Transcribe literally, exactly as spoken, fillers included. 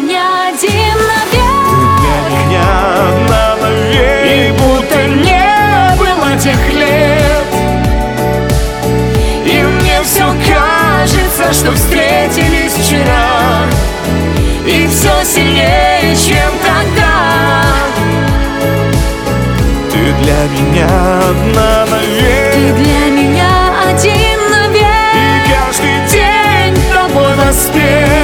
меня один навек. Ты для меня одна навек. И будто не было тех лет. И мне все кажется, что встретились вчера, и все сильнее, чем тогда. Ты для меня одна навек. Ты для меня один навек. И каждый день тобой воспет.